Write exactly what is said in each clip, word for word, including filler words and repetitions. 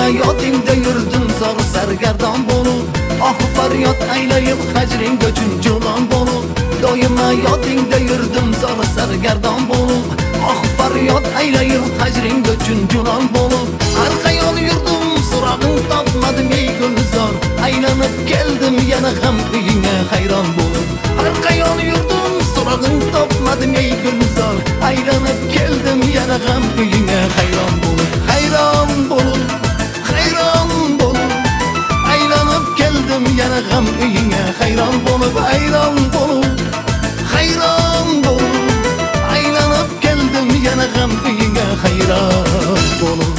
yodingda yurdim zor sargardon bo'lib, oh faryod aylayib hajring uchun jo'lon bo'lib. Doima yodingda yurdim zor sargardon bo'lib, oh faryod aylayib hajring uchun jo'lon bo'lib. Har qayon yurdim so'rag'im topmadim ey gulzor, aylanib keldim yana ham uyingga hayron bo'lib. Har qayon yurdim so'rag'im topmadim ey gulzor, aylanib keldim yana ham uyingga hayron bo'lib. Hayron bo'lib, hayron bo'lib, aylanib keldim yana ham uyingga hayron bo'lib. Hayron bo'lib, hayron bo'lib, aylanib keldim yana ham uyingga hayron bo'lib.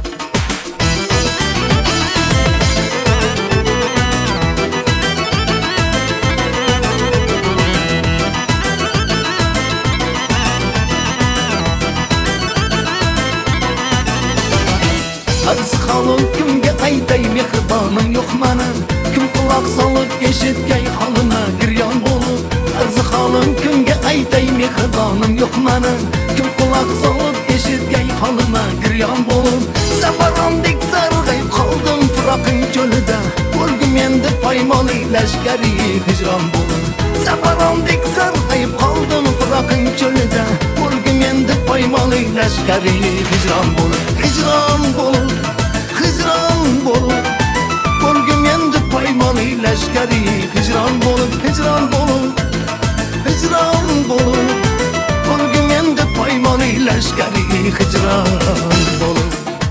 Arz holim kimga aytay mehribonim yo'q mani, kim quloq solib eshitgay holima giryon bo'lib. Arz holim kimga aytay mehribonim yo'q mani, kim quloq solib eshitgay holima giryon bo'lib. Safarondek sarg'ayib qoldim firoqing cho'lida, o'lgim endi poymoli lashkari hijron bo'lib. Safarondek sarg'ayib qoldim firoqing cho'lida, o'lgim endi poymoli lashkari hijron bo'lib. Hijron bo'lib, hijron bo'lib, o'lgim endi poymoli lashkari hijron bo'lib. Hijron bo'lib, hijron bo'lib, o'lgim endi poymoli lashkari hijron bo'lib.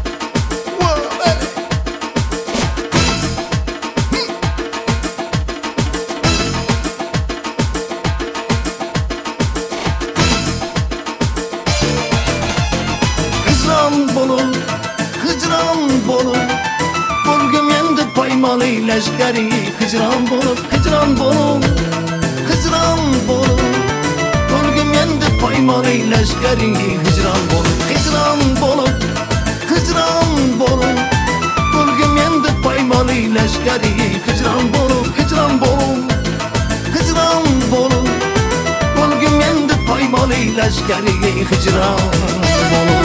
Hijron bo'lib, hijron bo'lib, o'lgim endi poymoli lashkari hijron bo'lib. Hijron bo'lib, hijron bo'lib, o'lgim endi poymoli lashkari hijron bo'lib. Hijron bo'lib, hijron bo'lib, o'lgim endi poymoli lashkari hijron bo'lib. Hijron bo'lib, hijron bo'lib, o'lgim endi poymoli lashkari hijron bo'lib.